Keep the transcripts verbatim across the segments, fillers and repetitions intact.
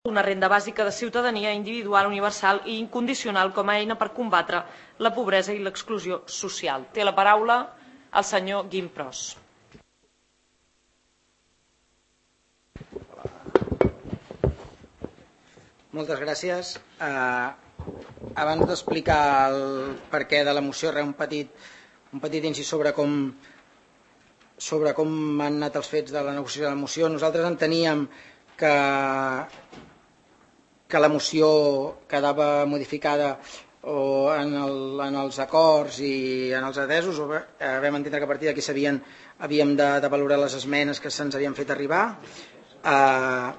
una renda bàsica de ciutadania individual, universal i incondicional com a eina per combatre la pobresa i l'exclusió social. Té la paraula el senyor Guim Pros. Moltes gràcies. Uh, abans d'explicar el perquè de la moció, un petit, un petit incís sobre com, sobre com han anat els fets de la negociació de la moció. Nosaltres enteníem que, que la moció quedava modificada o en, el, en els acords i en els atesos, o eh, vam entendre que a partir d'aquí havíem de, de valorar les esmenes que se'ns havien fet arribar. Eh,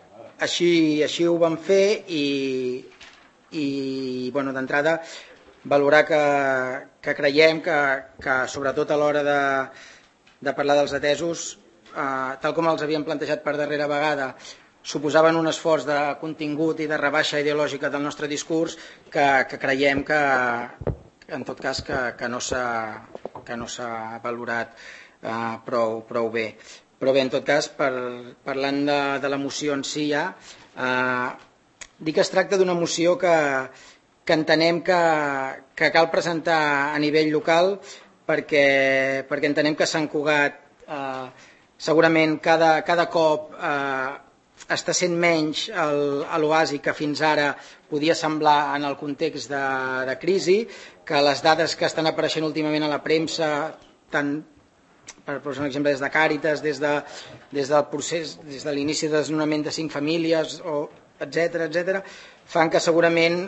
així, així ho vam fer i, i bueno, d'entrada valorar que, que creiem que, que sobretot a l'hora de, de parlar dels atesos, eh, tal com els havíem plantejat per darrera vegada, suposaven un esforç de contingut i de rebaixa ideològica del nostre discurs que, que creiem que, en tot cas, que, que no s'ha valorat eh, prou, prou bé. Però bé, en tot cas, per, parlant de, de la moció en si ja, eh, dir que es tracta d'una moció que, que entenem que, que cal presentar a nivell local perquè, perquè entenem que Sant Cugat eh, segurament cada, cada cop eh, està sent menys l'oasi que fins ara podia semblar en el context de, de crisi, que les dades que estan apareixent últimament a la premsa, tant per posar un exemple des de Càritas, des, de, des del procés, des de l'inici de desnonament de cinc famílies, o etcètera, etcètera, fan que segurament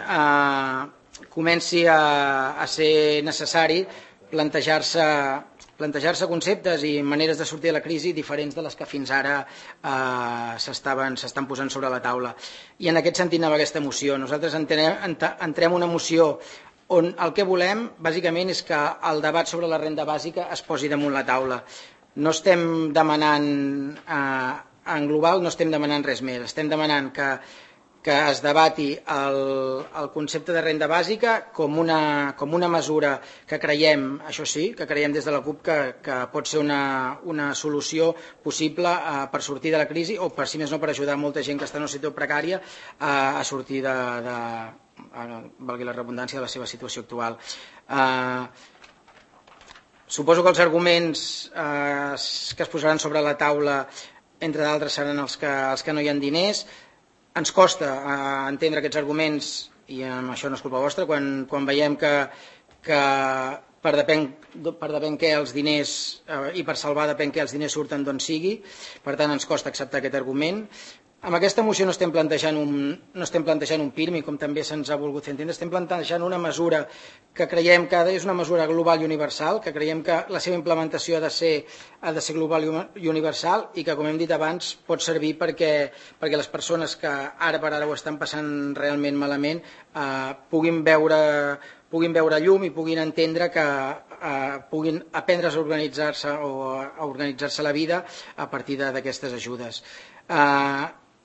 eh, comenci a, a ser necessari plantejar-se plantejar-se conceptes i maneres de sortir de la crisi diferents de les que fins ara eh, s'estan posant sobre la taula. I en aquest sentit anava aquesta moció. Nosaltres entrem, entrem una moció on el que volem, bàsicament, és que el debat sobre la renda bàsica es posi damunt la taula. No estem demanant, eh, en global, no estem demanant res més. Estem demanant que que es debati el, el concepte de renda bàsica com una, com una mesura que creiem, això sí, que creiem des de la CUP que, que pot ser una, una solució possible eh, per sortir de la crisi o, per si més no, per ajudar molta gent que està en una situació precària eh, a sortir de, de a, valgui la redundància, de la seva situació actual. Eh, suposo que els arguments eh, que es posaran sobre la taula, entre d'altres, seran els que, els que no hi ha diners. Ens costa eh, entendre aquests arguments, i amb això no és culpa vostra, quan, quan veiem que, que per depèn, per depèn què els diners, eh, i per salvar depèn què els diners surten d'on sigui, per tant ens costa acceptar aquest argument. Amb aquesta moció no estem plantejant un, no estem plantejant un pirmi, com també se'ns ha volgut fer entendre, estem plantejant una mesura que creiem que és una mesura global i universal, que creiem que la seva implementació ha de ser, ha de ser global i universal i que, com hem dit abans, pot servir perquè, perquè les persones que ara per ara ho estan passant realment malament eh, puguin veure puguin veure llum i puguin entendre que eh, puguin aprendre a organitzar-se o a organitzar-se la vida a partir d'aquestes ajudes. Eh,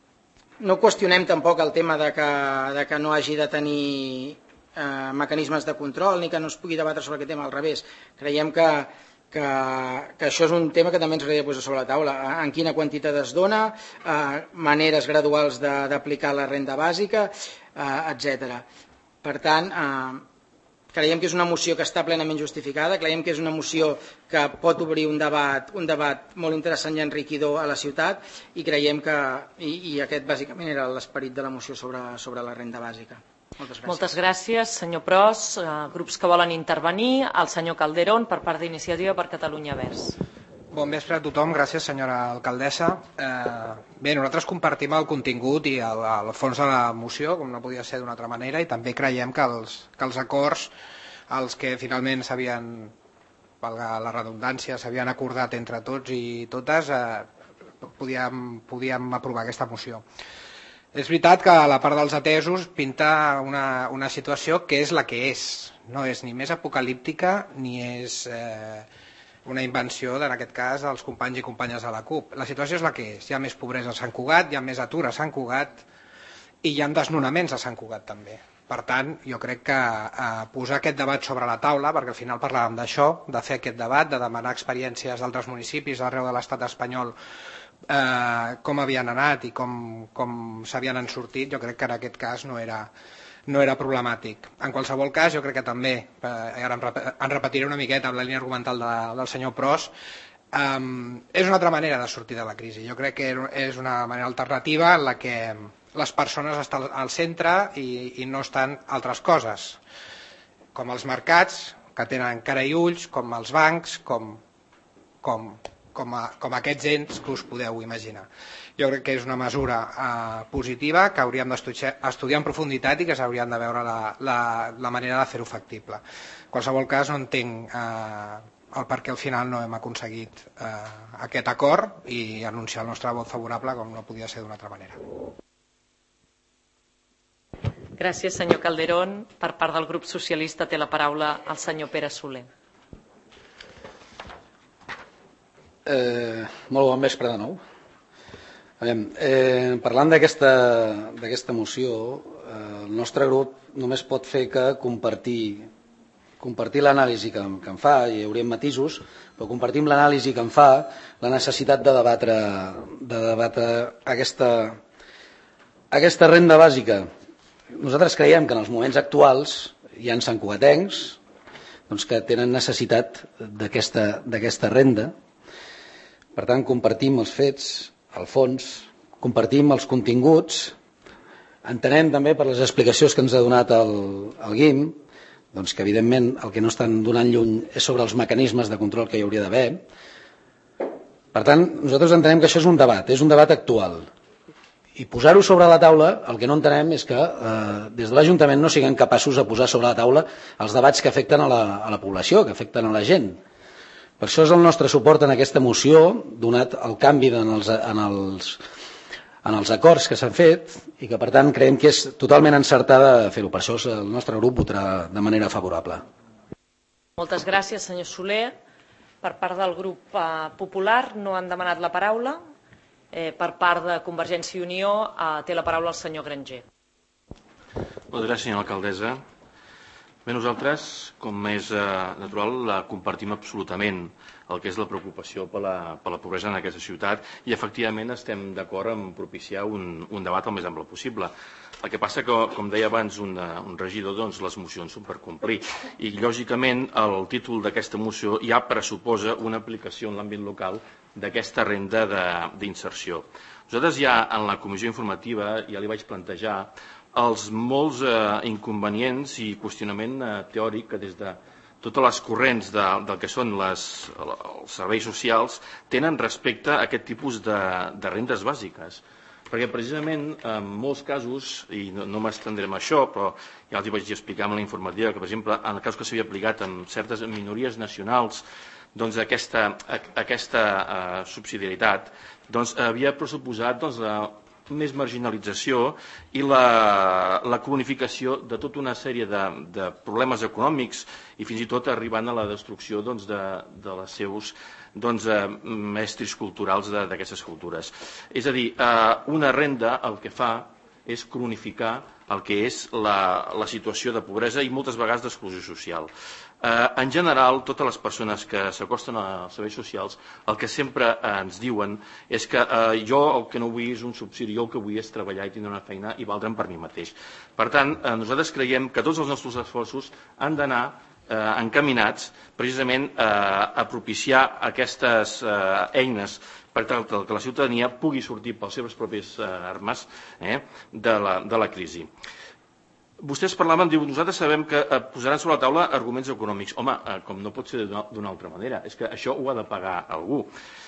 No qüestionem tampoc el tema de que, de que no hagi de tenir eh, mecanismes de control ni que no es pugui debatre sobre aquest tema, al revés. Creiem que, que, que això és un tema que també ens hauria de posar sobre la taula. En quina quantitat es dona, eh, maneres graduals d'aplicar la renda bàsica, eh, etcètera. Per tant, eh, creiem que és una moció que està plenament justificada, creiem que és una moció que pot obrir un debat, un debat molt interessant i enriquidor a la ciutat i creiem que, i, i aquest bàsicament era l'esperit de la moció sobre, sobre la renda bàsica. Moltes gràcies. Moltes gràcies, senyor Pros. Uh, grups que volen intervenir, el senyor Calderón per part d'Iniciativa per Catalunya Verds. Bon vespre a tothom, gràcies senyora alcaldessa. Eh, bé, nosaltres compartim el contingut i el, el fons de la moció, com no podia ser d'una altra manera, i també creiem que els, que els acords, els que finalment s'havien, valga la redundància, s'havien acordat entre tots i totes, eh, podíem, podíem aprovar aquesta moció. És veritat que la part dels atesos pinta una, una situació que és la que és. No és ni més apocalíptica ni és Eh, una invenció, en aquest cas, dels companys i companyes de la CUP. La situació és la que és. Hi ha més pobresa a Sant Cugat, hi ha més atur a Sant Cugat i hi ha desnonaments a Sant Cugat també. Per tant, jo crec que eh, posar aquest debat sobre la taula, perquè al final parlàvem d'això, de fer aquest debat, de demanar experiències d'altres municipis arreu de l'estat espanyol, eh, com havien anat i com, com s'havien sortit, jo crec que en aquest cas no era, no era problemàtic. En qualsevol cas, jo crec que també, eh, ara em repetiré una miqueta amb la línia argumental de, del senyor Pros, Um, és una altra manera de sortir de la crisi. Jo crec que és una manera alternativa en la que les persones estan al centre i, i no estan altres coses, com els mercats, que tenen cara i ulls, com els bancs, com, com, com, a, com aquests ens que us podeu imaginar. Jo crec que és una mesura uh, positiva que hauríem d'estudiar estudiar en profunditat i que s'haurien de veure la, la, la manera de fer-ho factible. En qualsevol cas, no entenc uh, el perquè al final no hem aconseguit eh, aquest acord i anunciar el nostre vot favorable com no podia ser d'una altra manera. Gràcies, senyor Calderón. Per part del grup socialista té la paraula el senyor Pere Soler. Eh, molt bon vespre de nou. Veiem, eh, parlant d'aquesta moció, eh, el nostre grup només pot fer que compartir compartir l'anàlisi que, que en fa, i hi haurien matisos, però compartim l'anàlisi que en fa la necessitat de debatre, de debatre aquesta, aquesta renda bàsica. Nosaltres creiem que en els moments actuals hi ha santcugatencs doncs, que tenen necessitat d'aquesta renda. Per tant, compartim els fets, el fons, compartim els continguts, entenem també per les explicacions que ens ha donat el, el Guim, doncs que evidentment el que no estan donant lluny és sobre els mecanismes de control que hi hauria d'haver. Per tant, nosaltres entenem que això és un debat, és un debat actual. I posar-ho sobre la taula, el que no entenem és que eh, des de l'Ajuntament no siguem capaços de posar sobre la taula els debats que afecten a la, a la població, que afecten a la gent. Per això és el nostre suport en aquesta moció, donat el canvi en els, en els, en els acords que s'han fet i que per tant creiem que és totalment encertada fer-ho. Per això el nostre grup votarà de manera favorable. Moltes gràcies, senyor Soler. Per part del grup eh, popular no han demanat la paraula. Eh, per part de Convergència i Unió eh, té la paraula el senyor Granger. Moltes gràcies, senyora alcaldessa. Bé, nosaltres, com és eh, natural, la compartim absolutament el que és la preocupació per la, per la pobresa en aquesta ciutat i efectivament estem d'acord en propiciar un, un debat el més ample possible. El que passa que, com deia abans un, un regidor, doncs les mocions són per complir i lògicament el títol d'aquesta moció ja pressuposa una aplicació en l'àmbit local d'aquesta renda d'inserció. Nosaltres ja en la comissió informativa ja li vaig plantejar els molts eh, inconvenients i qüestionament eh, teòric que des de totes les corrents de, del que són les, els serveis socials tenen respecte a aquest tipus de, de rendes bàsiques. Perquè precisament en molts casos, i no, no m'estendrem a això, però ja els hi vaig explicar en la informativa, que per exemple en el cas que s'havia aplicat en certes minories nacionals, doncs aquesta, aquesta eh, subsidiarietat doncs, havia pressuposat doncs, la més marginalització i la, la cronificació de tota una sèrie de, de problemes econòmics i fins i tot arribant a la destrucció doncs, de, de les seus doncs, eh, mestris culturals d'aquestes cultures. És a dir, eh, una renda el que fa és cronificar el que és la, la situació de pobresa i moltes vegades d'exclusió social. Eh, en general, totes les persones que s'acosten als serveis socials el que sempre eh, ens diuen és que eh, jo el que no vull és un subsidi, jo el que vull és treballar i tindre una feina i valdre'm per mi mateix. Per tant, eh, nosaltres creiem que tots els nostres esforços han d'anar eh, encaminats precisament eh, a propiciar aquestes eh, eines per tal que la ciutadania pugui sortir pels seves pròpies eh, armes eh, de, la, de la crisi. Vostès parlaven, diu, nosaltres sabem que posaran sobre la taula arguments econòmics. Home, com no pot ser d'una altra manera, és que això ho ha de pagar algú.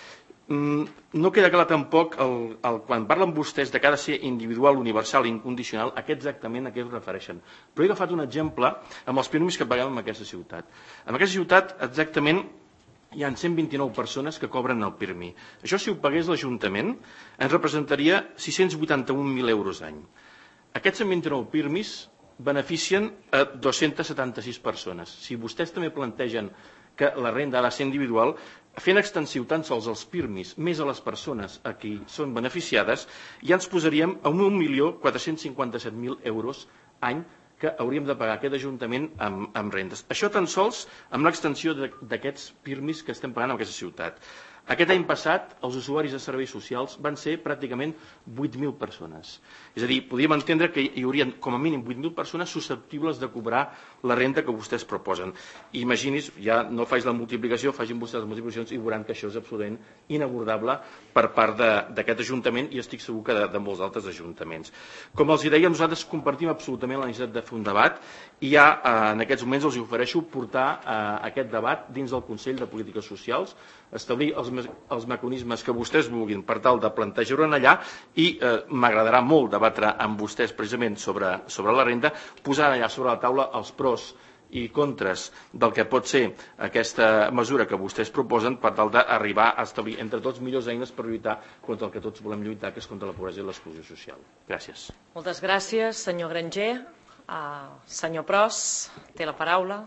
No queda clar tampoc, el, el, quan parlen vostès de que ha de ser individual, universal i incondicional, a què exactament a què es refereixen. Però he agafat un exemple amb els pirmis que paguem en aquesta ciutat. En aquesta ciutat, exactament, hi ha cent vint-i-nou persones que cobren el pirmi. Això, si ho pagués l'Ajuntament, ens representaria sis-cents vuitanta-un mil euros any. Aquests cent vint-i-nou pirmis beneficien a dos-centes setanta-sis persones. Si vostès també plantegen que la renda ha de ser individual, fent extensiu tan sols els pirmis més a les persones a qui són beneficiades, ja ens posaríem a un milió quatre-cents cinquanta-set mil euros any que hauríem de pagar aquest Ajuntament amb, amb rendes. Això tan sols amb l'extensió d'aquests pirmis que estem pagant en aquesta ciutat. Aquest any passat, els usuaris de serveis socials van ser pràcticament vuit mil persones. És a dir, podríem entendre que hi haurien com a mínim vuit mil persones susceptibles de cobrar la renda que vostès proposen. Imagini's, ja no faig la multiplicació, facin vostès les multiplicacions i veuran que això és absolutament inabordable per part d'aquest Ajuntament i estic segur que de, de molts altres ajuntaments. Com els deia, nosaltres compartim absolutament la necessitat de fer un debat i ja en aquests moments els ofereixo portar aquest debat dins del Consell de Polítiques Socials, establir els, els mecanismes que vostès vulguin per tal de plantejar-ho allà i eh, m'agradarà molt debatre amb vostès precisament sobre, sobre la renda, posar allà sobre la taula els pros i contres del que pot ser aquesta mesura que vostès proposen per tal d'arribar a establir entre tots millors eines per lluitar contra el que tots volem lluitar, que és contra la pobresa i l'exclusió social. Gràcies. Moltes gràcies, senyor Granger. Uh, senyor Pros, té la paraula.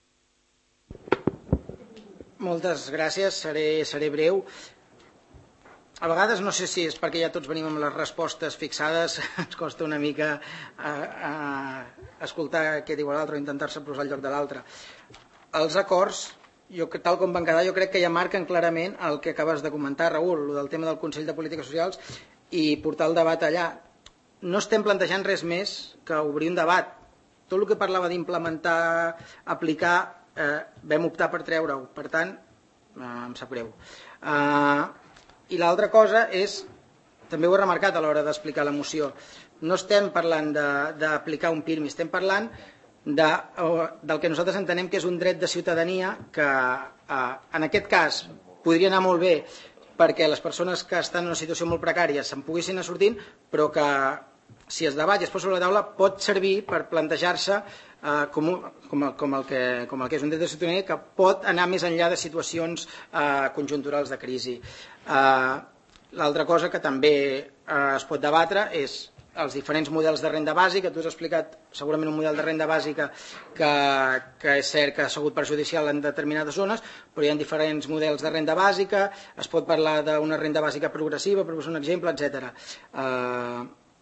Moltes gràcies, seré, seré breu. A vegades, no sé si és perquè ja tots venim amb les respostes fixades, ens costa una mica a, a escoltar què diu l'altre o intentar-se posar al lloc de l'altre. Els acords, jo, tal com van quedar, jo crec que ja marquen clarament el que acabes de comentar, Raül, el del tema del Consell de Polítiques Socials i portar el debat allà. No estem plantejant res més que obrir un debat. Tot el que parlava d'implementar, aplicar, eh, vam optar per treure-ho. Per tant, eh, em sap greu. Eh, I l'altra cosa és, també ho he remarcat a l'hora d'explicar la moció, no estem parlant d'aplicar un pirmi, estem parlant de, del que nosaltres entenem que és un dret de ciutadania que eh, en aquest cas podria anar molt bé perquè les persones que estan en una situació molt precària se'n poguessin anar sortint, però que si es debat i es posa sobre la taula pot servir per plantejar-se eh, com, com, com, el que, com el que és un dret de ciutadania que pot anar més enllà de situacions eh, conjunturals de crisi. Eh, L'altra cosa que també eh, es pot debatre és els diferents models de renda bàsica. Tu has explicat segurament un model de renda bàsica que, que és cert que ha sigut perjudicial en determinades zones, però hi ha diferents models de renda bàsica, es pot parlar d'una renda bàsica progressiva, per posar un exemple, etcètera. Eh,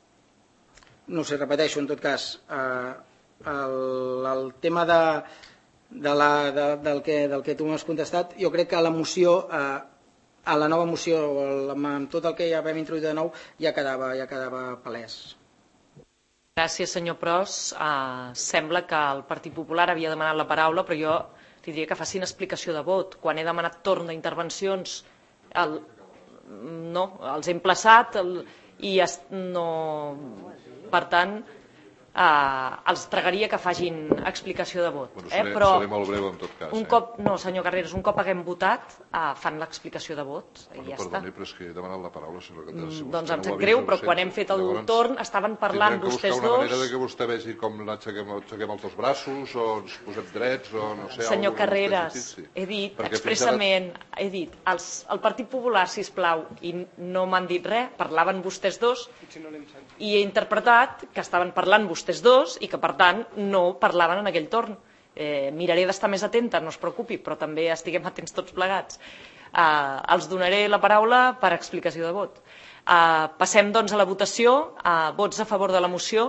no sé, repeteixo, en tot cas, eh, el, el tema de, de la, de, del, que, del que tu m'has contestat, jo crec que la moció... Eh, a la nova moció, amb tot el que ja vam introduir de nou, ja quedava, ja quedava palès. Gràcies, senyor Pros. Uh, sembla que el Partit Popular havia demanat la paraula, però jo li diria que facin explicació de vot. Quan he demanat torn d'intervencions, el, no, els he emplaçat el, i es, no, per tant, Uh, els pregaria que facin explicació de vot. Bueno, eh? seré, Però seré molt breu en tot cas. Un eh? cop, no, senyor Carreras, un cop haguem votat, uh, fan l'explicació de vot. Bueno, i ja perdoni, està. però és que he demanat la paraula, senyor Candela. Si Mm, vostè doncs em no sap l'ha greu, vist, però ho quan sento. hem fet el Llavors, torn estaven parlant tindrem que vostès buscar una manera dos. de que vostè vegi com l'aixequem aixequem els dos braços, o ens posem drets, o no sé... Senyor Carreras, sí. he dit Perquè expressament, ara... he dit, els, el Partit Popular, sisplau, i no m'han dit res, parlaven vostès dos, i he interpretat que estaven parlant vostès dos i que, per tant, no parlaven en aquell torn. Eh, miraré d'estar més atenta, no es preocupi, però també estiguem atents tots plegats. Eh, els donaré la paraula per explicació de vot. Eh, passem, doncs, a la votació. Eh, vots a favor de la moció?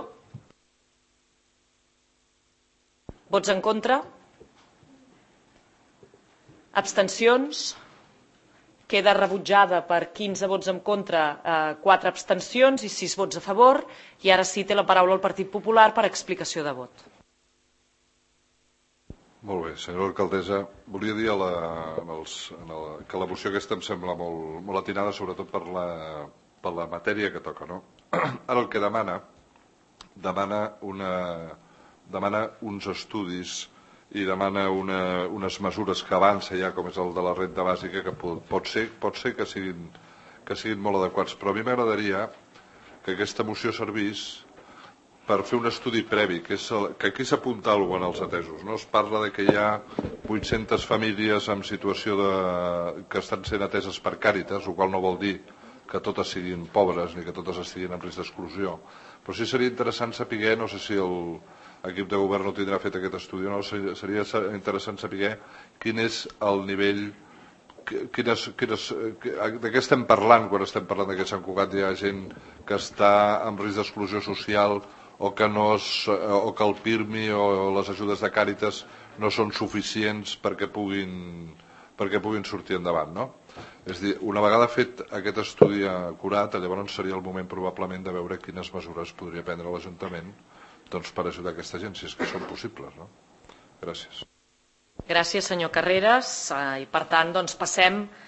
Vots en contra? Abstencions? Queda rebutjada per quinze vots en contra, eh, quatre abstencions i sis vots a favor. I ara sí té la paraula el Partit Popular per explicació de vot. Molt bé, senyora alcaldessa, volia dir a la, en els, en el, que la moció aquesta em sembla molt, molt atinada, sobretot per la, per la matèria que toca, no? Ara el que demana, demana, una, demana uns estudis i demana una, unes mesures que avança ja, com és el de la renda bàsica, que pot, pot, ser, pot ser que siguin, que siguin molt adequats. Però a mi m'agradaria que aquesta moció servís per fer un estudi previ, que, és el, que aquí s'apunta alguna cosa en els atesos. No? Es parla de que hi ha vuit-centes famílies en situació de, que estan sent ateses per Càritas, el qual no vol dir que totes siguin pobres ni que totes estiguin en risc d'exclusió. Però sí seria interessant saber, no sé si l'equip de govern no tindrà fet aquest estudi, no? Seria interessant saber quin és el nivell, quines, quines, de què estem parlant quan estem parlant que a Sant Cugat hi ha gent que està en risc d'exclusió social o que, no es, o que el PIRMI o les ajudes de Càritas no són suficients perquè puguin, perquè puguin sortir endavant, no? És dir, una vegada fet aquest estudi acurat, llavors seria el moment probablement de veure quines mesures podria prendre l'Ajuntament doncs, per ajudar aquesta gent, si és que són possibles, no? Gràcies. Gràcies, senyor Carreras. I per tant, doncs, passem